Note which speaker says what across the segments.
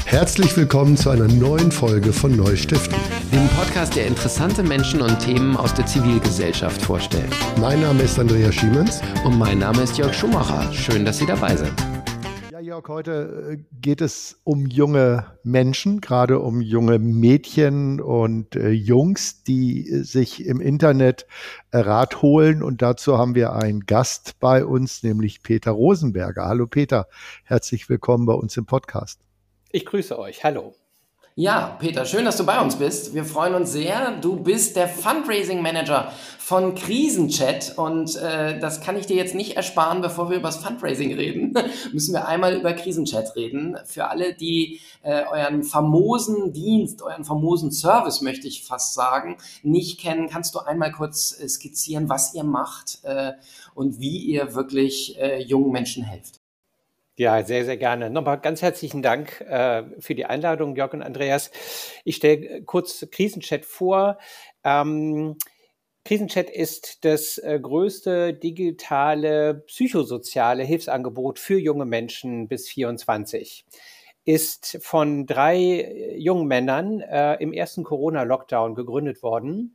Speaker 1: Herzlich willkommen zu einer neuen Folge von Neustiften,
Speaker 2: dem Podcast, der interessante Menschen und Themen aus der Zivilgesellschaft vorstellt.
Speaker 1: Mein Name ist Andreas Schiemens.
Speaker 2: Und mein Name ist Jörg Schumacher. Schön, dass Sie dabei sind.
Speaker 1: Ja, Jörg, heute geht es um junge Menschen, gerade um junge Mädchen und Jungs, die sich im Internet Rat holen. Und dazu haben wir einen Gast bei uns, nämlich Peter Rosenberger. Hallo Peter, herzlich willkommen bei uns im Podcast.
Speaker 3: Ich grüße euch. Hallo.
Speaker 2: Ja, Peter, schön, dass du bei uns bist. Wir freuen uns sehr. Du bist der Fundraising Manager von Krisenchat und das kann ich dir jetzt nicht ersparen, bevor wir über das Fundraising reden. Müssen wir einmal über Krisenchat reden. Für alle, die euren famosen Dienst, euren famosen Service, möchte ich fast sagen, nicht kennen, kannst du einmal kurz skizzieren, was ihr macht und wie ihr wirklich jungen Menschen helft?
Speaker 3: Ja, sehr, sehr gerne. Nochmal ganz herzlichen Dank für die Einladung, Jörg und Andreas. Ich stelle kurz Krisenchat vor. Krisenchat ist das größte digitale psychosoziale Hilfsangebot für junge Menschen bis 24. Ist von 3 jungen Männern im ersten Corona-Lockdown gegründet worden.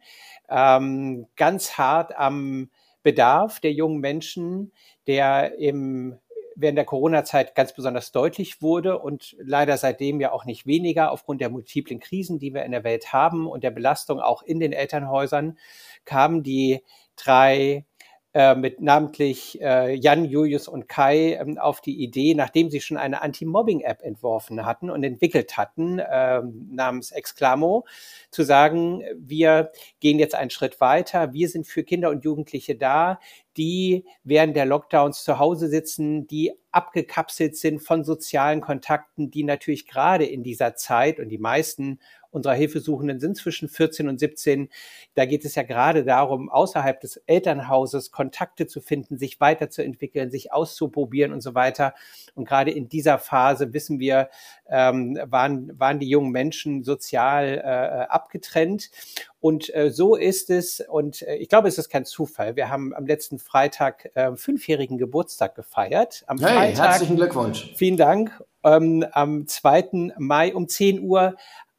Speaker 3: Ganz hart am Bedarf der jungen Menschen, der während der Corona-Zeit ganz besonders deutlich wurde und leider seitdem ja auch nicht weniger aufgrund der multiplen Krisen, die wir in der Welt haben und der Belastung auch in den Elternhäusern, kamen die 3 mit namentlich Jan, Julius und Kai auf die Idee, nachdem sie schon eine Anti-Mobbing-App entworfen hatten und entwickelt hatten, namens Exclamo, zu sagen, wir gehen jetzt einen Schritt weiter, wir sind für Kinder und Jugendliche da, die während der Lockdowns zu Hause sitzen, die abgekapselt sind von sozialen Kontakten, die natürlich gerade in dieser Zeit, und die meisten unserer Hilfesuchenden sind zwischen 14 und 17, da geht es ja gerade darum, außerhalb des Elternhauses Kontakte zu finden, sich weiterzuentwickeln, sich auszuprobieren und so weiter. Und gerade in dieser Phase, wissen wir, waren die jungen Menschen sozial abgetrennt. Und so ist es, und ich glaube, es ist kein Zufall. Wir haben am letzten Freitag 5-jährigen Geburtstag gefeiert. Am Freitag,
Speaker 2: herzlichen Glückwunsch.
Speaker 3: Vielen Dank. Am 2. Mai um 10 Uhr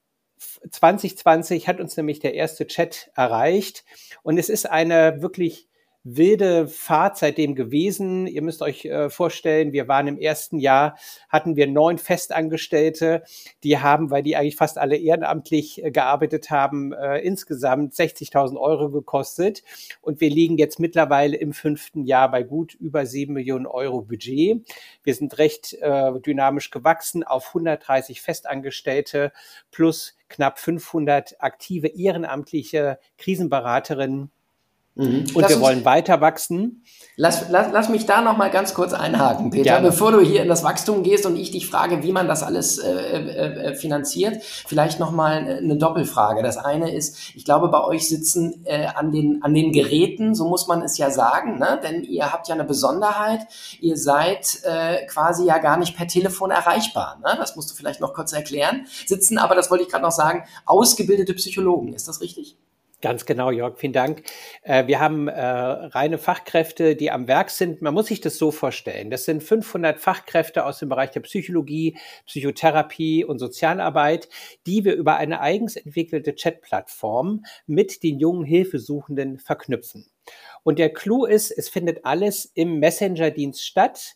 Speaker 3: 2020 hat uns nämlich der erste Chat erreicht. Und es ist eine wirklich wilde Fahrt seitdem gewesen. Ihr müsst euch vorstellen, wir waren im ersten Jahr, hatten wir 9 Festangestellte, die haben, weil die eigentlich fast alle ehrenamtlich gearbeitet haben, insgesamt 60.000 € gekostet. Und wir liegen jetzt mittlerweile im 5. Jahr bei gut über 7 Millionen € Budget. Wir sind recht dynamisch gewachsen auf 130 Festangestellte plus knapp 500 aktive ehrenamtliche Krisenberaterinnen. Und wir wollen weiter wachsen.
Speaker 2: Lass mich da noch mal ganz kurz einhaken, Peter,
Speaker 3: Gerne.
Speaker 2: Bevor du hier in das Wachstum gehst und ich dich frage, wie man das alles finanziert. Vielleicht noch mal eine Doppelfrage. Das eine ist, ich glaube, bei euch sitzen an den Geräten, so muss man es ja sagen, ne? Denn ihr habt ja eine Besonderheit. Ihr seid quasi ja gar nicht per Telefon erreichbar. Ne? Das musst du vielleicht noch kurz erklären. Sitzen aber, das wollte ich gerade noch sagen, ausgebildete Psychologen. Ist das richtig?
Speaker 3: Ganz genau, Jörg, vielen Dank. Wir haben reine Fachkräfte, die am Werk sind. Man muss sich das so vorstellen. Das sind 500 Fachkräfte aus dem Bereich der Psychologie, Psychotherapie und Sozialarbeit, die wir über eine eigens entwickelte Chatplattform mit den jungen Hilfesuchenden verknüpfen. Und der Clou ist, es findet alles im Messenger-Dienst statt,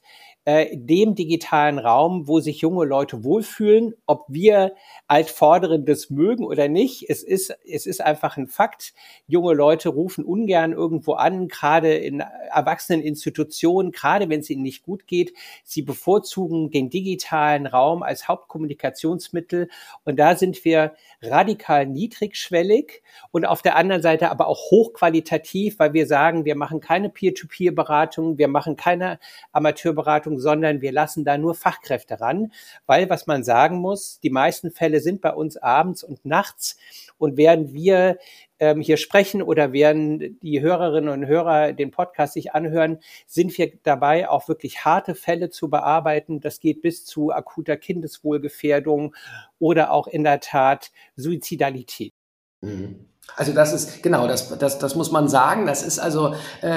Speaker 3: dem digitalen Raum, wo sich junge Leute wohlfühlen, ob wir Altvorderen das mögen oder nicht. Es ist einfach ein Fakt. Junge Leute rufen ungern irgendwo an, gerade in Erwachseneninstitutionen, gerade wenn es ihnen nicht gut geht. Sie bevorzugen den digitalen Raum als Hauptkommunikationsmittel. Und da sind wir radikal niedrigschwellig und auf der anderen Seite aber auch hochqualitativ, weil wir sagen, wir machen keine Peer-to-Peer-Beratung, wir machen keine Amateurberatung, sondern wir lassen da nur Fachkräfte ran, weil, was man sagen muss, die meisten Fälle sind bei uns abends und nachts, und während wir hier sprechen oder während die Hörerinnen und Hörer den Podcast sich anhören, sind wir dabei, auch wirklich harte Fälle zu bearbeiten. Das geht bis zu akuter Kindeswohlgefährdung oder auch in der Tat Suizidalität.
Speaker 2: Also das ist, genau, das muss man sagen. Das ist also,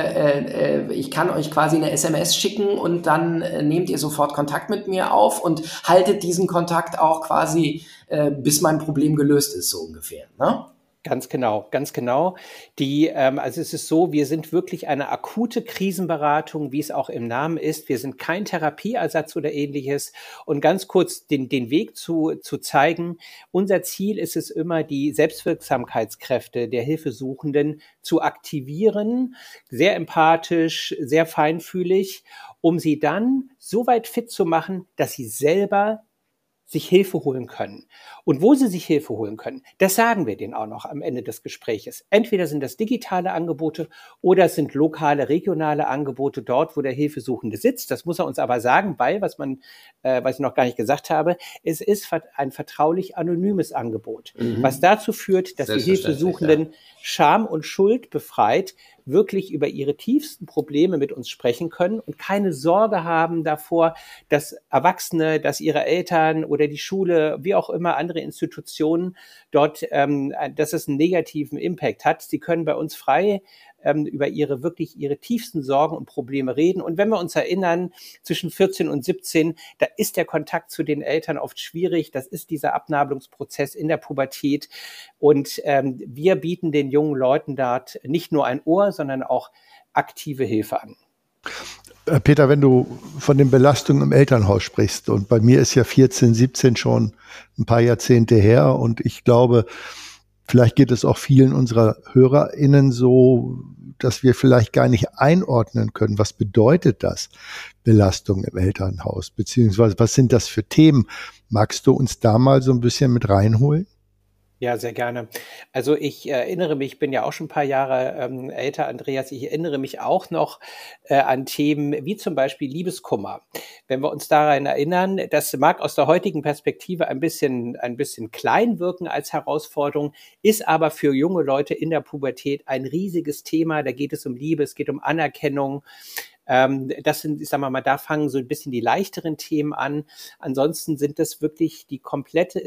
Speaker 2: ich kann euch quasi eine SMS schicken und dann nehmt ihr sofort Kontakt mit mir auf und haltet diesen Kontakt auch quasi, bis mein Problem gelöst ist, so ungefähr, ne?
Speaker 3: Ganz genau, ganz genau. Also es ist so, wir sind wirklich eine akute Krisenberatung, wie es auch im Namen ist. Wir sind kein Therapieersatz oder ähnliches. Und ganz kurz den Weg zu zeigen. Unser Ziel ist es immer, die Selbstwirksamkeitskräfte der Hilfesuchenden zu aktivieren, sehr empathisch, sehr feinfühlig, um sie dann so weit fit zu machen, dass sie selber sich Hilfe holen können. Und wo sie sich Hilfe holen können, das sagen wir denen auch noch am Ende des Gespräches. Entweder sind das digitale Angebote oder es sind lokale, regionale Angebote dort, wo der Hilfesuchende sitzt. Das muss er uns aber sagen, weil, was ich noch gar nicht gesagt habe, es ist ein vertraulich anonymes Angebot, was dazu führt, dass die Hilfesuchenden Scham und Schuld befreit wirklich über ihre tiefsten Probleme mit uns sprechen können und keine Sorge haben davor, dass Erwachsene, dass ihre Eltern oder die Schule, wie auch immer andere Institutionen dort, dass es einen negativen Impact hat. Sie können bei uns frei über ihre tiefsten Sorgen und Probleme reden. Und wenn wir uns erinnern, zwischen 14 und 17, da ist der Kontakt zu den Eltern oft schwierig. Das ist dieser Abnabelungsprozess in der Pubertät. Und wir bieten den jungen Leuten dort nicht nur ein Ohr, sondern auch aktive Hilfe an.
Speaker 1: Peter, wenn du von den Belastungen im Elternhaus sprichst, und bei mir ist ja 14, 17 schon ein paar Jahrzehnte her, und ich glaube, vielleicht geht es auch vielen unserer HörerInnen so, dass wir vielleicht gar nicht einordnen können, was bedeutet das, Belastung im Elternhaus, beziehungsweise was sind das für Themen? Magst du uns da mal so ein bisschen mit reinholen?
Speaker 3: Ja, sehr gerne. Also ich erinnere mich, ich bin ja auch schon ein paar Jahre älter, Andreas, ich erinnere mich auch noch an Themen wie zum Beispiel Liebeskummer. Wenn wir uns daran erinnern, das mag aus der heutigen Perspektive ein bisschen klein wirken als Herausforderung, ist aber für junge Leute in der Pubertät ein riesiges Thema. Da geht es um Liebe, es geht um Anerkennung. Das sind, sagen wir mal, da fangen so ein bisschen die leichteren Themen an. Ansonsten sind das wirklich die komplette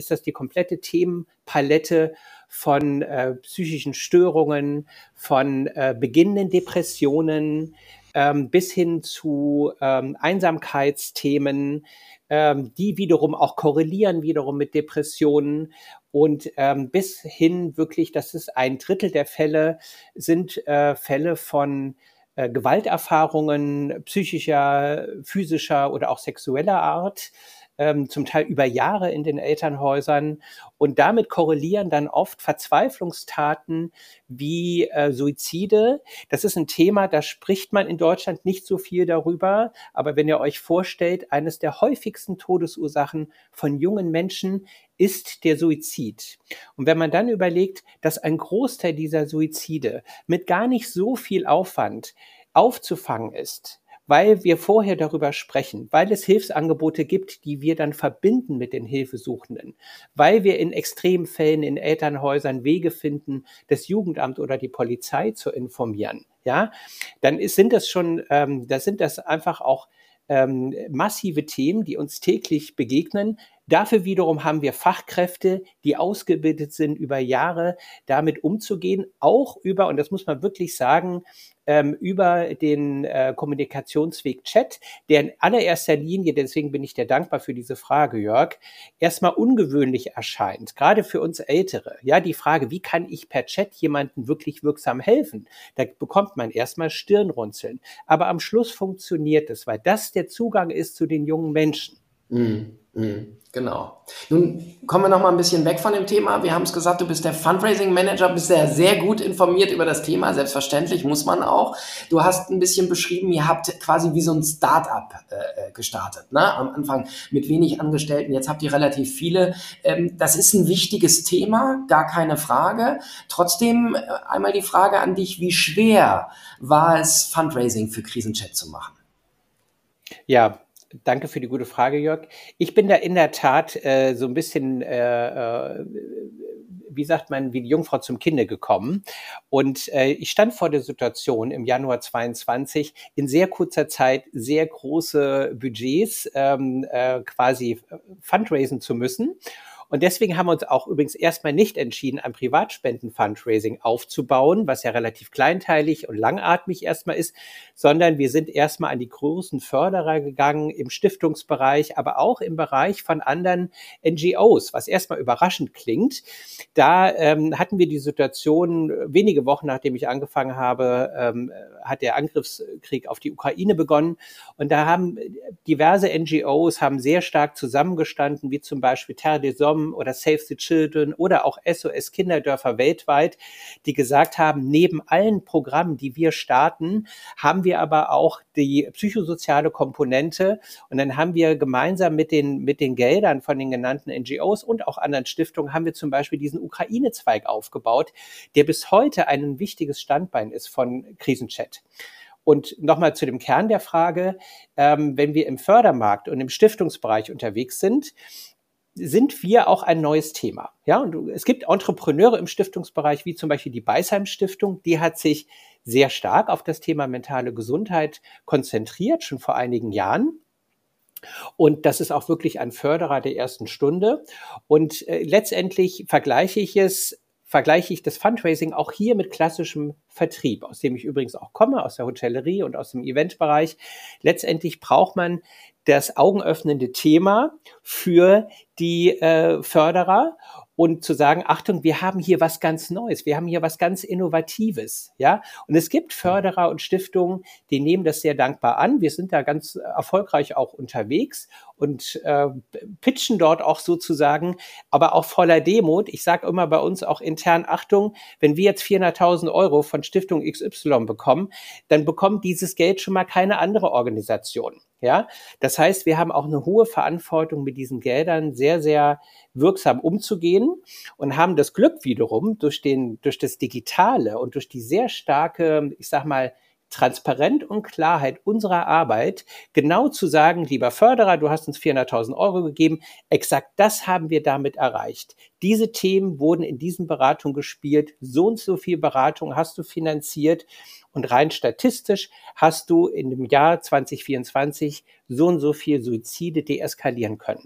Speaker 3: Themenpalette von psychischen Störungen, von beginnenden Depressionen bis hin zu Einsamkeitsthemen, die wiederum auch korrelieren wiederum mit Depressionen und bis hin wirklich, dass es 1/3 der Fälle sind Fälle von Gewalterfahrungen psychischer, physischer oder auch sexueller Art, zum Teil über Jahre in den Elternhäusern. Und damit korrelieren dann oft Verzweiflungstaten wie Suizide. Das ist ein Thema, da spricht man in Deutschland nicht so viel darüber. Aber wenn ihr euch vorstellt, eines der häufigsten Todesursachen von jungen Menschen ist der Suizid. Und wenn man dann überlegt, dass ein Großteil dieser Suizide mit gar nicht so viel Aufwand aufzufangen ist, weil wir vorher darüber sprechen, weil es Hilfsangebote gibt, die wir dann verbinden mit den Hilfesuchenden, weil wir in Extremfällen in Elternhäusern Wege finden, das Jugendamt oder die Polizei zu informieren, ja, dann sind das einfach auch massive Themen, die uns täglich begegnen. Dafür wiederum haben wir Fachkräfte, die ausgebildet sind, über Jahre damit umzugehen, auch über, und das muss man wirklich sagen, über den Kommunikationsweg Chat, der in allererster Linie, deswegen bin ich dir dankbar für diese Frage, Jörg, erstmal ungewöhnlich erscheint, gerade für uns Ältere. Ja, die Frage, wie kann ich per Chat jemandem wirklich wirksam helfen? Da bekommt man erstmal Stirnrunzeln. Aber am Schluss funktioniert es, weil das der Zugang ist zu den jungen Menschen.
Speaker 2: Genau. Nun kommen wir noch mal ein bisschen weg von dem Thema. Wir haben es gesagt, du bist der Fundraising Manager, bist ja sehr gut informiert über das Thema. Selbstverständlich, muss man auch. Du hast ein bisschen beschrieben, ihr habt quasi wie so ein Start-up gestartet, ne? Am Anfang mit wenig Angestellten, jetzt habt ihr relativ viele. Das ist ein wichtiges Thema, gar keine Frage. Trotzdem einmal die Frage an dich, wie schwer war es, Fundraising für Krisenchat zu machen?
Speaker 3: Ja, danke für die gute Frage, Jörg. Ich bin da in der Tat so ein bisschen, wie sagt man, wie die Jungfrau zum Kinde gekommen. Und ich stand vor der Situation im Januar 22 in sehr kurzer Zeit sehr große Budgets quasi fundraisen zu müssen. Und deswegen haben wir uns auch übrigens erstmal nicht entschieden, ein Privatspenden-Fundraising aufzubauen, was ja relativ kleinteilig und langatmig erstmal ist, sondern wir sind erstmal an die großen Förderer gegangen im Stiftungsbereich, aber auch im Bereich von anderen NGOs, was erstmal überraschend klingt. Da hatten wir die Situation, wenige Wochen nachdem ich angefangen habe, hat der Angriffskrieg auf die Ukraine begonnen. Und da haben diverse NGOs haben sehr stark zusammengestanden, wie zum Beispiel Terre des Hommes oder Save the Children oder auch SOS Kinderdörfer weltweit, die gesagt haben, neben allen Programmen, die wir starten, haben wir aber auch die psychosoziale Komponente. Und dann haben wir gemeinsam mit den Geldern von den genannten NGOs und auch anderen Stiftungen haben wir zum Beispiel diesen Ukraine-Zweig aufgebaut, der bis heute ein wichtiges Standbein ist von Krisenchat. Und nochmal zu dem Kern der Frage, wenn wir im Fördermarkt und im Stiftungsbereich unterwegs sind wir auch ein neues Thema. Ja, und es gibt Entrepreneure im Stiftungsbereich, wie zum Beispiel die Beisheim Stiftung, die hat sich sehr stark auf das Thema mentale Gesundheit konzentriert, schon vor einigen Jahren. Und das ist auch wirklich ein Förderer der ersten Stunde. Und letztendlich vergleiche ich das Fundraising auch hier mit klassischem Vertrieb, aus dem ich übrigens auch komme, aus der Hotellerie und aus dem Eventbereich. Letztendlich braucht man das augenöffnende Thema für die Förderer und zu sagen, Achtung, wir haben hier was ganz Neues, wir haben hier was ganz Innovatives, ja. Und es gibt Förderer und Stiftungen, die nehmen das sehr dankbar an. Wir sind da ganz erfolgreich auch unterwegs und pitchen dort auch sozusagen, aber auch voller Demut. Ich sage immer bei uns auch intern, Achtung, wenn wir jetzt 400.000 Euro von Stiftung XY bekommen, dann bekommt dieses Geld schon mal keine andere Organisation. Ja, das heißt, wir haben auch eine hohe Verantwortung, mit diesen Geldern sehr, sehr wirksam umzugehen und haben das Glück wiederum durch das Digitale und durch die sehr starke, ich sag mal, Transparenz und Klarheit unserer Arbeit, genau zu sagen, lieber Förderer, du hast uns 400.000 Euro gegeben, exakt das haben wir damit erreicht. Diese Themen wurden in diesen Beratungen gespielt, so und so viel Beratung hast du finanziert und rein statistisch hast du in dem Jahr 2024 so und so viel Suizide deeskalieren können.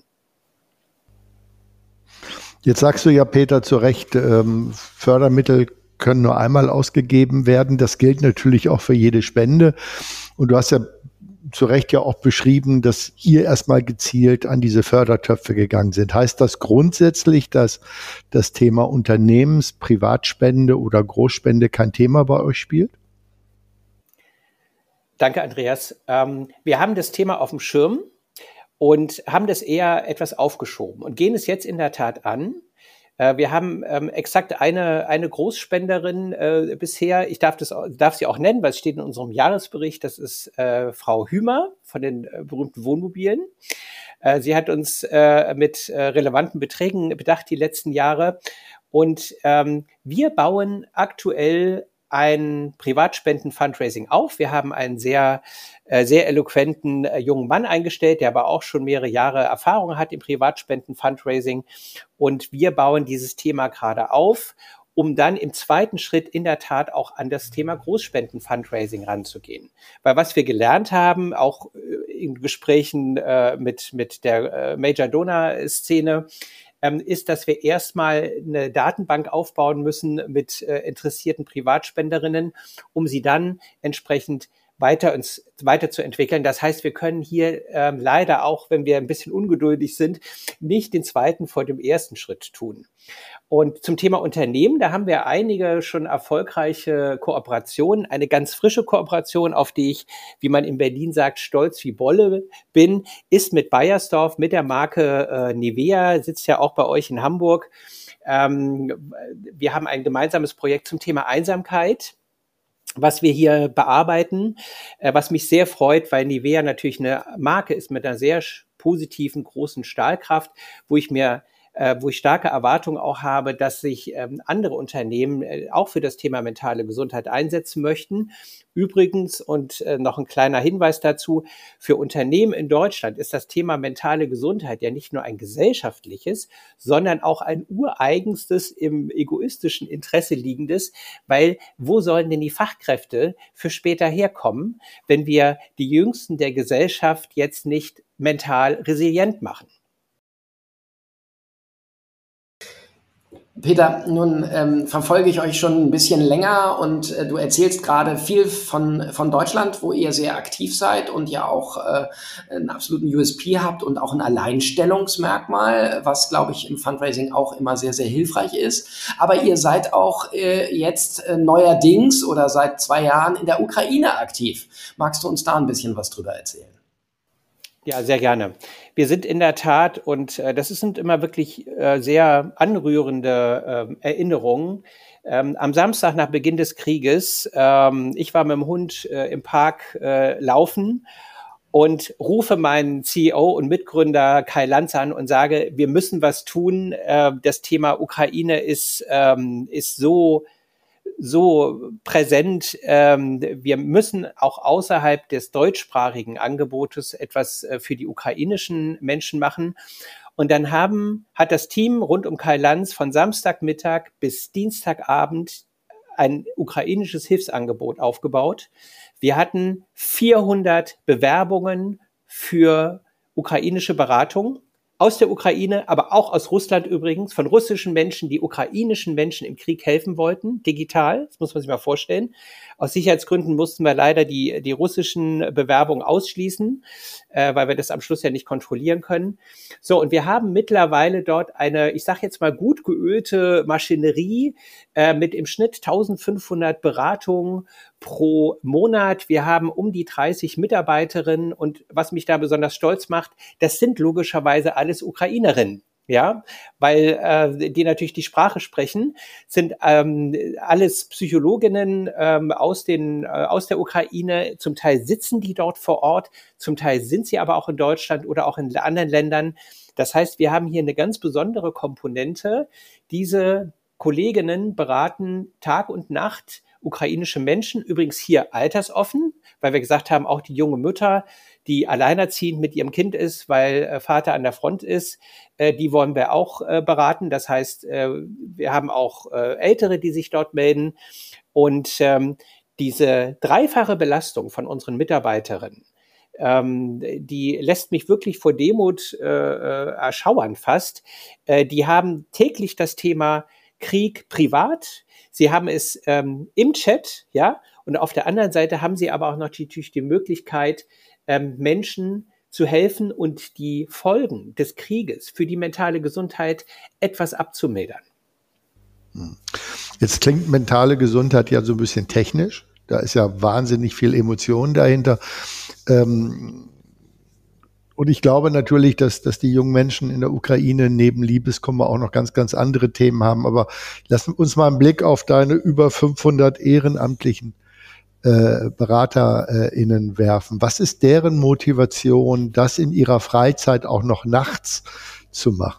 Speaker 1: Jetzt sagst du ja, Peter, zu Recht, Fördermittel können nur einmal ausgegeben werden. Das gilt natürlich auch für jede Spende. Und du hast ja zu Recht ja auch beschrieben, dass ihr erstmal gezielt an diese Fördertöpfe gegangen sind. Heißt das grundsätzlich, dass das Thema Privatspende oder Großspende kein Thema bei euch spielt?
Speaker 3: Danke, Andreas. Wir haben das Thema auf dem Schirm und haben das eher etwas aufgeschoben und gehen es jetzt in der Tat an. Wir haben exakt eine Großspenderin bisher, ich darf sie auch nennen, weil es steht in unserem Jahresbericht, das ist Frau Hümer von den berühmten Wohnmobilen. Sie hat uns mit relevanten Beträgen bedacht die letzten Jahre und wir bauen aktuell ein Privatspenden-Fundraising auf. Wir haben einen sehr eloquenten jungen Mann eingestellt, der aber auch schon mehrere Jahre Erfahrung hat im Privatspenden-Fundraising. Und wir bauen dieses Thema gerade auf, um dann im zweiten Schritt in der Tat auch an das Thema Großspenden-Fundraising ranzugehen. Weil was wir gelernt haben, auch in Gesprächen mit der Major-Donor-Szene, ist, dass wir erstmal eine Datenbank aufbauen müssen mit interessierten Privatspenderinnen, um sie dann entsprechend weiter zu entwickeln. Das heißt, wir können hier leider auch, wenn wir ein bisschen ungeduldig sind, nicht den zweiten vor dem ersten Schritt tun. Und zum Thema Unternehmen, da haben wir einige schon erfolgreiche Kooperationen, eine ganz frische Kooperation, auf die ich, wie man in Berlin sagt, stolz wie Bolle bin, ist mit Beiersdorf, mit der Marke Nivea, sitzt ja auch bei euch in Hamburg. Wir haben ein gemeinsames Projekt zum Thema Einsamkeit, was wir hier bearbeiten, was mich sehr freut, weil Nivea natürlich eine Marke ist mit einer sehr positiven, großen Strahlkraft, wo ich starke Erwartungen auch habe, dass sich andere Unternehmen auch für das Thema mentale Gesundheit einsetzen möchten. Übrigens, und noch ein kleiner Hinweis dazu, für Unternehmen in Deutschland ist das Thema mentale Gesundheit ja nicht nur ein gesellschaftliches, sondern auch ein ureigenstes, im egoistischen Interesse liegendes, weil wo sollen denn die Fachkräfte für später herkommen, wenn wir die Jüngsten der Gesellschaft jetzt nicht mental resilient machen?
Speaker 2: Peter, nun verfolge ich euch schon ein bisschen länger und du erzählst gerade viel von Deutschland, wo ihr sehr aktiv seid und ja auch einen absoluten USP habt und auch ein Alleinstellungsmerkmal, was, glaube ich, im Fundraising auch immer sehr, sehr hilfreich ist. Aber ihr seid auch jetzt neuerdings oder seit 2 Jahren in der Ukraine aktiv. Magst du uns da ein bisschen was drüber erzählen?
Speaker 3: Ja, sehr gerne. Wir sind in der Tat, und das sind immer wirklich sehr anrührende Erinnerungen. Am Samstag nach Beginn des Krieges, ich war mit dem Hund im Park laufen und rufe meinen CEO und Mitgründer Kai Lanz an und sage, wir müssen was tun. Das Thema Ukraine ist so präsent. Wir müssen auch außerhalb des deutschsprachigen Angebotes etwas für die ukrainischen Menschen machen. Und dann hat das Team rund um Kai Lanz von Samstagmittag bis Dienstagabend ein ukrainisches Hilfsangebot aufgebaut. Wir hatten 400 Bewerbungen für ukrainische Beratung aus der Ukraine, aber auch aus Russland übrigens, von russischen Menschen, die ukrainischen Menschen im Krieg helfen wollten, digital. Das muss man sich mal vorstellen. Aus Sicherheitsgründen mussten wir leider die russischen Bewerbungen ausschließen, weil wir das am Schluss ja nicht kontrollieren können. So, und wir haben mittlerweile dort eine, ich sage jetzt mal, gut geölte Maschinerie mit im Schnitt 1500 Beratungen pro Monat. Wir haben um die 30 Mitarbeiterinnen und was mich da besonders stolz macht, das sind logischerweise alles Ukrainerinnen. Ja, weil die natürlich die Sprache sprechen, sind alles Psychologinnen aus der Ukraine. Zum Teil sitzen die dort vor Ort, zum Teil sind sie aber auch in Deutschland oder auch in anderen Ländern. Das heißt, wir haben hier eine ganz besondere Komponente. Diese Kolleginnen beraten Tag und Nacht ukrainische Menschen, übrigens hier altersoffen, weil wir gesagt haben, auch die junge Mutter, die alleinerziehend mit ihrem Kind ist, weil Vater an der Front ist, die wollen wir auch beraten. Das heißt, wir haben auch Ältere, die sich dort melden. Und diese dreifache Belastung von unseren Mitarbeiterinnen, die lässt mich wirklich vor Demut erschauern fast. Die haben täglich das Thema Krieg privat. Sie haben es im Chat, ja, und auf der anderen Seite haben sie aber auch natürlich die Möglichkeit, Menschen zu helfen und die Folgen des Krieges für die mentale Gesundheit etwas abzumildern.
Speaker 1: Jetzt klingt mentale Gesundheit ja so ein bisschen technisch. Da ist ja wahnsinnig viel Emotion dahinter. Und ich glaube natürlich, dass die jungen Menschen in der Ukraine neben Liebeskummer auch noch ganz, ganz andere Themen haben. Aber lass uns mal einen Blick auf deine über 500 ehrenamtlichen BeraterInnen werfen. Was ist deren Motivation, das in ihrer Freizeit auch noch nachts zu machen?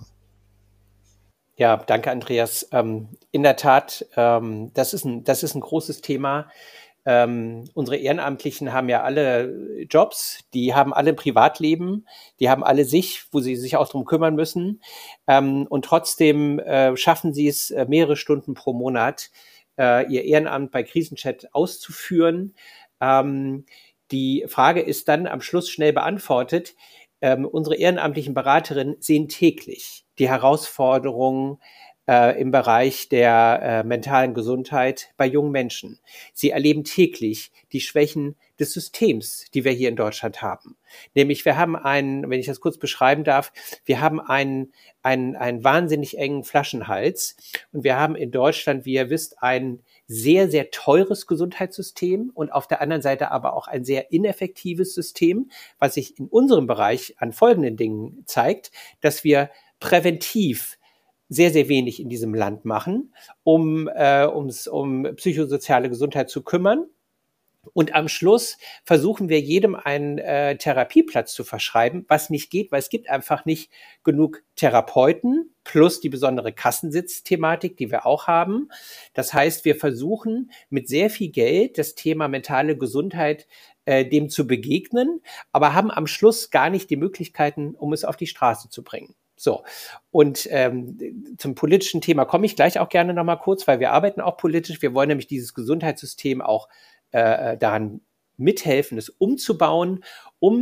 Speaker 3: Ja, danke, Andreas. In der Tat, das ist ein großes Thema. Unsere Ehrenamtlichen haben ja alle Jobs, die haben alle ein Privatleben, die haben alle wo sie sich auch drum kümmern müssen. Und trotzdem schaffen sie es, mehrere Stunden pro Monat ihr Ehrenamt bei Krisenchat auszuführen. Die Frage ist dann am Schluss schnell beantwortet. Unsere ehrenamtlichen Beraterinnen sehen täglich die Herausforderungen im Bereich der mentalen Gesundheit bei jungen Menschen. Sie erleben täglich die Schwächen des Systems, die wir hier in Deutschland haben. Nämlich wir haben wenn ich das kurz beschreiben darf, wir haben einen wahnsinnig engen Flaschenhals und wir haben in Deutschland, wie ihr wisst, ein sehr, sehr teures Gesundheitssystem und auf der anderen Seite aber auch ein sehr ineffektives System, was sich in unserem Bereich an folgenden Dingen zeigt, dass wir präventiv sehr, sehr wenig in diesem Land machen, um psychosoziale Gesundheit zu kümmern. Und am Schluss versuchen wir jedem einen Therapieplatz zu verschreiben, was nicht geht, weil es gibt einfach nicht genug Therapeuten plus die besondere Kassensitzthematik, die wir auch haben. Das heißt, wir versuchen mit sehr viel Geld das Thema mentale Gesundheit dem zu begegnen, aber haben am Schluss gar nicht die Möglichkeiten, um es auf die Straße zu bringen. So, und zum politischen Thema komme ich gleich auch gerne nochmal kurz, weil wir arbeiten auch politisch. Wir wollen nämlich dieses Gesundheitssystem auch daran mithelfen, es umzubauen, um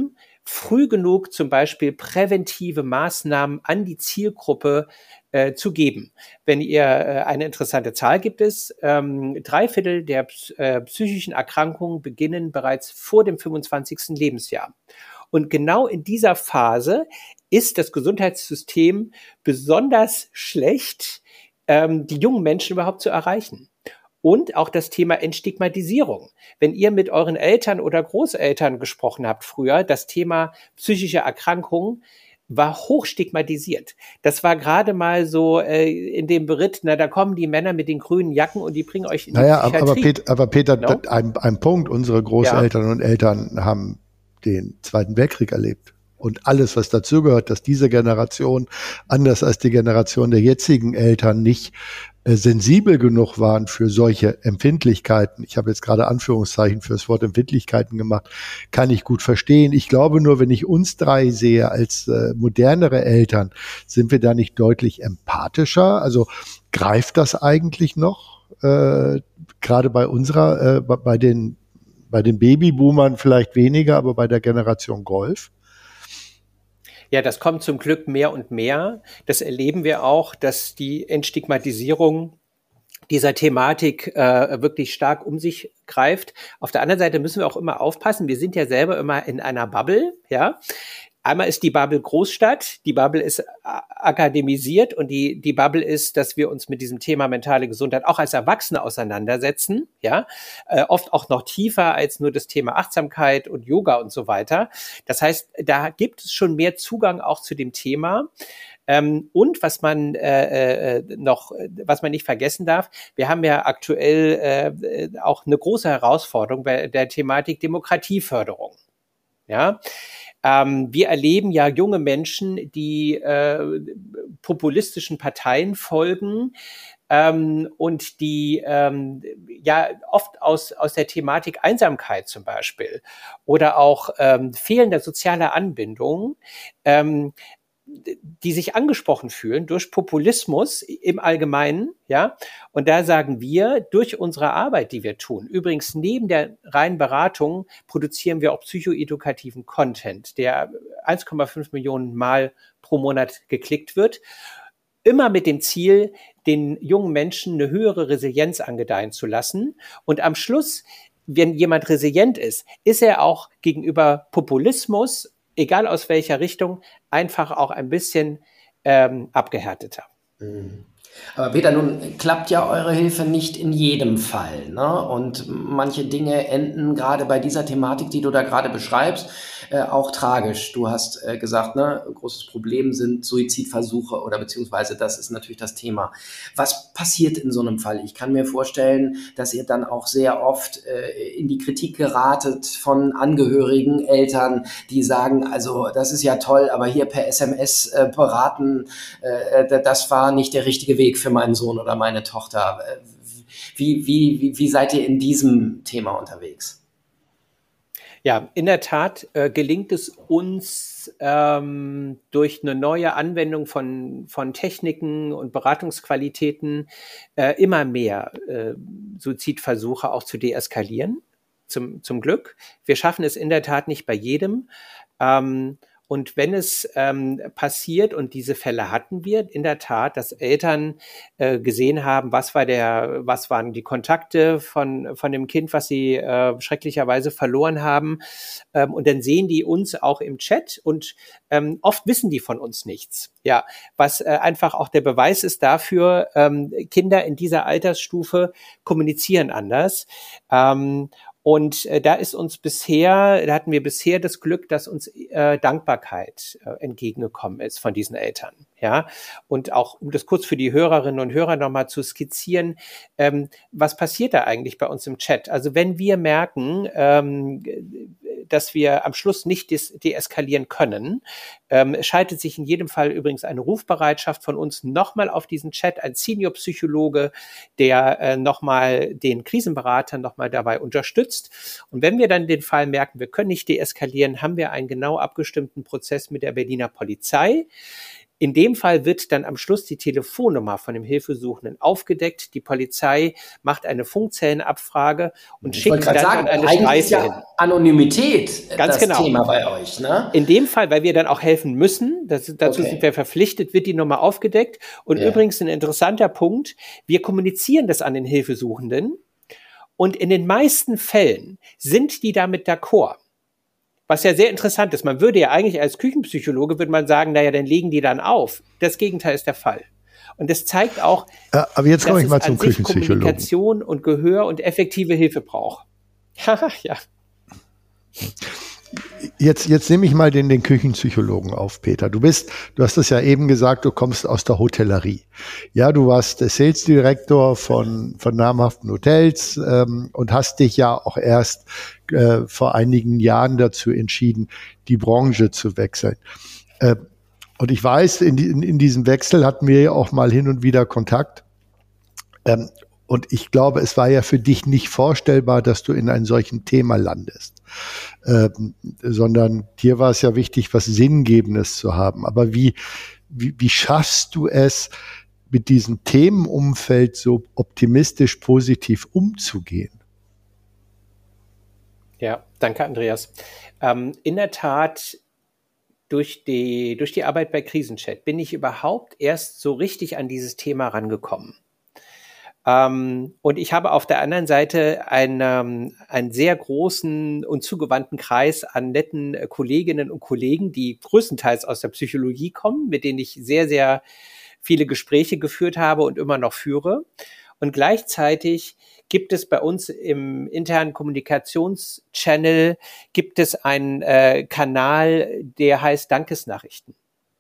Speaker 3: früh genug zum Beispiel präventive Maßnahmen an die Zielgruppe zu geben. Wenn ihr eine interessante Zahl gibt es, 3/4 der psychischen Erkrankungen beginnen bereits vor dem 25. Lebensjahr. Und genau in dieser Phase ist das Gesundheitssystem besonders schlecht, die jungen Menschen überhaupt zu erreichen. Und auch das Thema Entstigmatisierung. Wenn ihr mit euren Eltern oder Großeltern gesprochen habt früher, das Thema psychische Erkrankungen war hochstigmatisiert. Das war gerade mal so in dem Beritt, da kommen die Männer mit den grünen Jacken und die bringen euch in die Psychiatrie.
Speaker 1: Aber Peter, no? ein Punkt, unsere Großeltern und Eltern haben den Zweiten Weltkrieg erlebt. Und alles, was dazugehört, dass diese Generation, anders als die Generation der jetzigen Eltern, nicht sensibel genug waren für solche Empfindlichkeiten. Ich habe jetzt gerade Anführungszeichen für das Wort Empfindlichkeiten gemacht, kann ich gut verstehen. Ich glaube nur, wenn ich uns drei sehe als modernere Eltern, sind wir da nicht deutlich empathischer? Also greift das eigentlich noch? Gerade bei unserer, bei den Babyboomern vielleicht weniger, aber bei der Generation Golf?
Speaker 3: Ja, das kommt zum Glück mehr und mehr. Das erleben wir auch, dass die Entstigmatisierung dieser Thematik wirklich stark um sich greift. Auf der anderen Seite müssen wir auch immer aufpassen. Wir sind ja selber immer in einer Bubble, ja. Einmal ist die Bubble Großstadt, die Bubble ist akademisiert und die Bubble ist, dass wir uns mit diesem Thema mentale Gesundheit auch als Erwachsene auseinandersetzen, ja, oft auch noch tiefer als nur das Thema Achtsamkeit und Yoga und so weiter. Das heißt, da gibt es schon mehr Zugang auch zu dem Thema. Und was man nicht vergessen darf, wir haben ja aktuell auch eine große Herausforderung bei der Thematik Demokratieförderung, ja. Wir erleben ja junge Menschen, die populistischen Parteien folgen und die ja oft aus der Thematik Einsamkeit zum Beispiel oder auch fehlender sozialer Anbindung die sich angesprochen fühlen durch Populismus im Allgemeinen, ja. Und da sagen wir, durch unsere Arbeit, die wir tun, übrigens neben der reinen Beratung produzieren wir auch psychoedukativen Content, der 1,5 Millionen Mal pro Monat geklickt wird, immer mit dem Ziel, den jungen Menschen eine höhere Resilienz angedeihen zu lassen. Und am Schluss, wenn jemand resilient ist er auch gegenüber Populismus, egal aus welcher Richtung, einfach auch ein bisschen abgehärteter.
Speaker 2: Aber Peter, nun klappt ja eure Hilfe nicht in jedem Fall, ne? Und manche Dinge enden gerade bei dieser Thematik, die du da gerade beschreibst, auch tragisch. Du hast gesagt, ne, großes Problem sind Suizidversuche oder beziehungsweise das ist natürlich das Thema. Was passiert in so einem Fall? Ich kann mir vorstellen, dass ihr dann auch sehr oft in die Kritik geratet von Angehörigen, Eltern, die sagen, also das ist ja toll, aber hier per SMS beraten, das war nicht der richtige Weg für meinen Sohn oder meine Tochter. Wie seid ihr in diesem Thema unterwegs?
Speaker 3: Ja, in der Tat gelingt es uns durch eine neue Anwendung von Techniken und Beratungsqualitäten immer mehr Suizidversuche auch zu deeskalieren, zum Glück. Wir schaffen es in der Tat nicht bei jedem. Und wenn es passiert, und diese Fälle hatten wir in der Tat, dass Eltern gesehen haben, was waren die Kontakte von dem Kind, was sie schrecklicherweise verloren haben. Und dann sehen die uns auch im Chat und oft wissen die von uns nichts. Ja, was einfach auch der Beweis ist dafür, Kinder in dieser Altersstufe kommunizieren anders. Und da hatten wir bisher das Glück, dass uns Dankbarkeit entgegengekommen ist von diesen Eltern. Ja, und auch, um das kurz für die Hörerinnen und Hörer nochmal zu skizzieren, was passiert da eigentlich bei uns im Chat? Also wenn wir merken, dass wir am Schluss nicht deeskalieren können, schaltet sich in jedem Fall übrigens eine Rufbereitschaft von uns nochmal auf diesen Chat, ein Senior-Psychologe, der nochmal den Krisenberater nochmal dabei unterstützt. Und wenn wir dann den Fall merken, wir können nicht deeskalieren, haben wir einen genau abgestimmten Prozess mit der Berliner Polizei, In dem Fall wird dann am Schluss die Telefonnummer von dem Hilfesuchenden aufgedeckt. Die Polizei macht eine Funkzellenabfrage und schickt dann an eine Streife hin.
Speaker 2: Anonymität
Speaker 3: Ganz
Speaker 2: das
Speaker 3: genau.
Speaker 2: Thema bei euch, ne?
Speaker 3: In dem Fall, weil wir dann auch helfen müssen, dazu sind wir verpflichtet, wird die Nummer aufgedeckt. Und übrigens ein interessanter Punkt, wir kommunizieren das an den Hilfesuchenden und in den meisten Fällen sind die damit d'accord. Was ja sehr interessant ist. Man würde ja eigentlich als Küchenpsychologe, würde man sagen, naja, dann legen die dann auf. Das Gegenteil ist der Fall. Und das zeigt auch,
Speaker 1: aber jetzt komme ich mal zum
Speaker 3: Küchenpsychologen.
Speaker 1: Küchenpsychologen.
Speaker 3: Kommunikation und Gehör und effektive Hilfe braucht. Ja.
Speaker 1: Jetzt nehme ich mal den Küchenpsychologen auf, Peter. Du hast es ja eben gesagt, du kommst aus der Hotellerie. Ja, du warst der Sales Director von namhaften Hotels und hast dich ja auch erst vor einigen Jahren dazu entschieden, die Branche zu wechseln. Und ich weiß, in diesem Wechsel hatten wir ja auch mal hin und wieder Kontakt. Und ich glaube, es war ja für dich nicht vorstellbar, dass du in einem solchen Thema landest, sondern dir war es ja wichtig, was Sinngebendes zu haben. Aber wie schaffst du es, mit diesem Themenumfeld so optimistisch positiv umzugehen?
Speaker 3: Ja, danke, Andreas. In der Tat, durch die Arbeit bei Krisenchat bin ich überhaupt erst so richtig an dieses Thema rangekommen. Und ich habe auf der anderen Seite einen sehr großen und zugewandten Kreis an netten Kolleginnen und Kollegen, die größtenteils aus der Psychologie kommen, mit denen ich sehr, sehr viele Gespräche geführt habe und immer noch führe. Und gleichzeitig gibt es bei uns im internen Kommunikationschannel gibt es einen Kanal, der heißt Dankesnachrichten.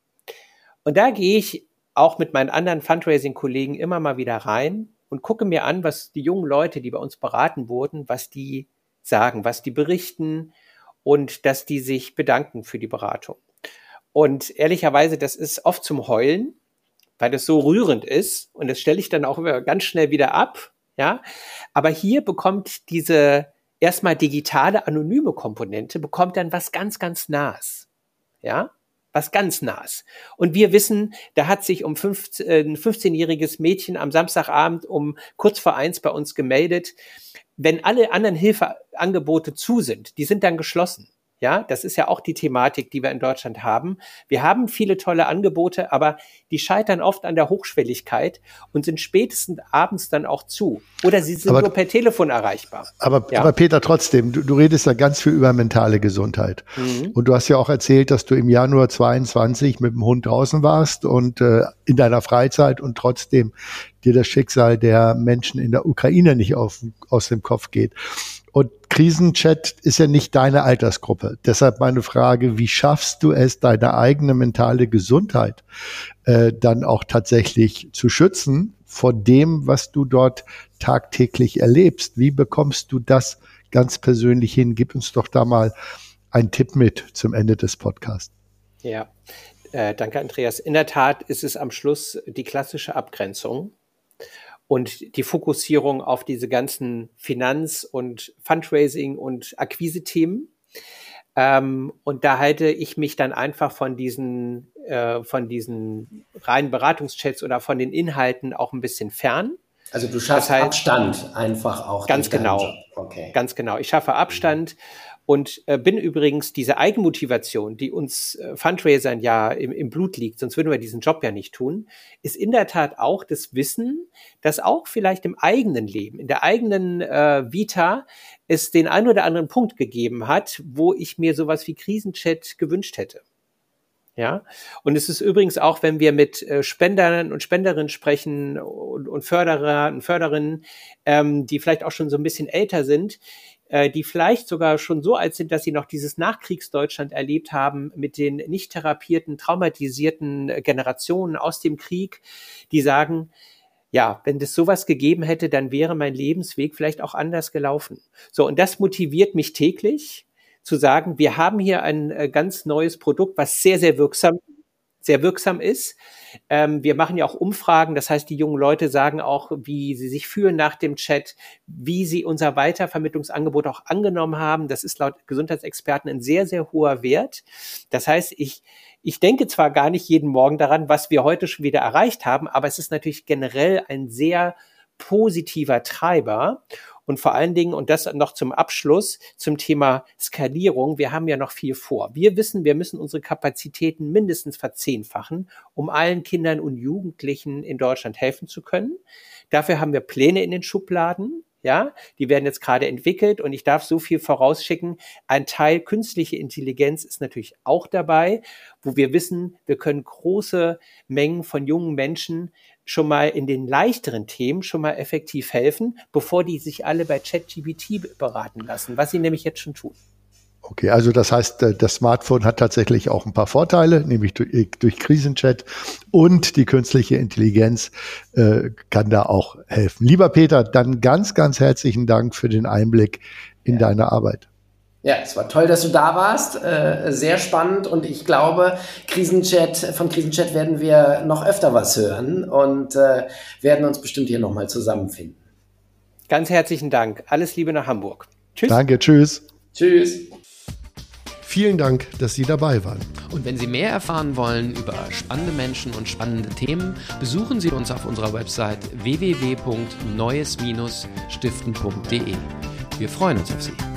Speaker 3: Und da gehe ich auch mit meinen anderen Fundraising-Kollegen immer mal wieder rein und gucke mir an, was die jungen Leute, die bei uns beraten wurden, was die sagen, was die berichten und dass die sich bedanken für die Beratung. Und ehrlicherweise, das ist oft zum Heulen, weil das so rührend ist und das stelle ich dann auch immer ganz schnell wieder ab, ja. Aber hier bekommt diese erstmal digitale, anonyme Komponente, bekommt dann was ganz, ganz Nahes, ja. Was ganz Nahes. Und wir wissen, da hat sich ein 15-jähriges Mädchen am Samstagabend um kurz vor 1 bei uns gemeldet. Wenn alle anderen Hilfeangebote zu sind, die sind dann geschlossen. Ja, das ist ja auch die Thematik, die wir in Deutschland haben. Wir haben viele tolle Angebote, aber die scheitern oft an der Hochschwelligkeit und sind spätestens abends dann auch zu. Oder sie sind nur per Telefon erreichbar.
Speaker 1: Aber Peter, trotzdem, du redest ja ganz viel über mentale Gesundheit. Mhm. Und du hast ja auch erzählt, dass du im Januar 22 mit dem Hund draußen warst und in deiner Freizeit und trotzdem dir das Schicksal der Menschen in der Ukraine nicht aus dem Kopf geht. Und Krisenchat ist ja nicht deine Altersgruppe. Deshalb meine Frage, wie schaffst du es, deine eigene mentale Gesundheit dann auch tatsächlich zu schützen vor dem, was du dort tagtäglich erlebst? Wie bekommst du das ganz persönlich hin? Gib uns doch da mal einen Tipp mit zum Ende des Podcasts.
Speaker 3: Ja, danke, Andreas. In der Tat ist es am Schluss die klassische Abgrenzung und die Fokussierung auf diese ganzen Finanz- und Fundraising- und Akquise-Themen. Und da halte ich mich dann einfach von diesen reinen Beratungschats oder von den Inhalten auch ein bisschen fern.
Speaker 2: Also du schaffst Abstand einfach auch.
Speaker 3: Ganz genau. Okay. Ganz genau. Ich schaffe Abstand. Und bin übrigens diese Eigenmotivation, die uns Fundraisern ja im Blut liegt, sonst würden wir diesen Job ja nicht tun, ist in der Tat auch das Wissen, dass auch vielleicht im eigenen Leben, in der eigenen Vita es den einen oder anderen Punkt gegeben hat, wo ich mir sowas wie Krisenchat gewünscht hätte. Ja, und es ist übrigens auch, wenn wir mit Spendern und Spenderinnen sprechen und Förderer und Förderinnen, die vielleicht auch schon so ein bisschen älter sind, die vielleicht sogar schon so alt sind, dass sie noch dieses Nachkriegsdeutschland erlebt haben mit den nicht therapierten, traumatisierten Generationen aus dem Krieg, die sagen, ja, wenn es sowas gegeben hätte, dann wäre mein Lebensweg vielleicht auch anders gelaufen. So, und das motiviert mich täglich, zu sagen, wir haben hier ein ganz neues Produkt, was sehr, sehr wirksam ist. Wir machen ja auch Umfragen, das heißt, die jungen Leute sagen auch, wie sie sich fühlen nach dem Chat, wie sie unser Weitervermittlungsangebot auch angenommen haben. Das ist laut Gesundheitsexperten ein sehr, sehr hoher Wert. Das heißt, ich Ich denke zwar gar nicht jeden Morgen daran, was wir heute schon wieder erreicht haben, aber es ist natürlich generell ein sehr positiver Treiber. Und vor allen Dingen, und das noch zum Abschluss, zum Thema Skalierung, wir haben ja noch viel vor. Wir wissen, wir müssen unsere Kapazitäten mindestens verzehnfachen, um allen Kindern und Jugendlichen in Deutschland helfen zu können. Dafür haben wir Pläne in den Schubladen. Ja, die werden jetzt gerade entwickelt und ich darf so viel vorausschicken. Ein Teil künstliche Intelligenz ist natürlich auch dabei, wo wir wissen, wir können große Mengen von jungen Menschen schon mal in den leichteren Themen schon mal effektiv helfen, bevor die sich alle bei ChatGPT beraten lassen, was sie nämlich jetzt schon tun.
Speaker 1: Okay, also das heißt, das Smartphone hat tatsächlich auch ein paar Vorteile, nämlich durch Krisenchat, und die künstliche Intelligenz kann da auch helfen. Lieber Peter, dann ganz, ganz herzlichen Dank für den Einblick in deine Arbeit.
Speaker 2: Ja, es war toll, dass du da warst. Sehr spannend, und ich glaube, von Krisenchat werden wir noch öfter was hören und werden uns bestimmt hier nochmal zusammenfinden.
Speaker 3: Ganz herzlichen Dank. Alles Liebe nach Hamburg.
Speaker 1: Tschüss. Danke, tschüss.
Speaker 2: Tschüss.
Speaker 1: Vielen Dank, dass Sie dabei waren.
Speaker 4: Und wenn Sie mehr erfahren wollen über spannende Menschen und spannende Themen, besuchen Sie uns auf unserer Website www.neues-stiften.de. Wir freuen uns auf Sie.